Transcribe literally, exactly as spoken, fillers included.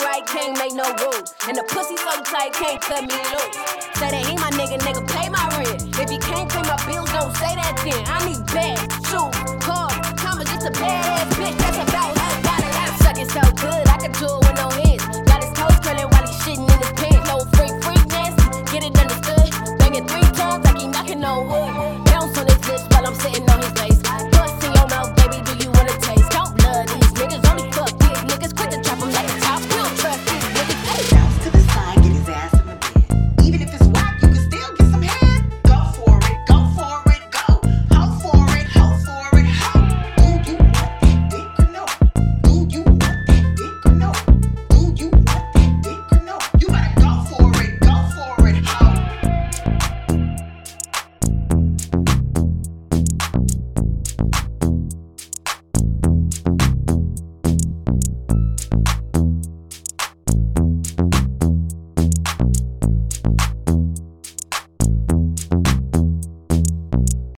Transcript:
right, can't make no rules. And the pussy so tight, can't cut me loose. Say that he my nigga, nigga, pay my rent. If you can't pay my bills, don't say that then. I need bags, shoes, cars, commas, just a badass bitch, that's a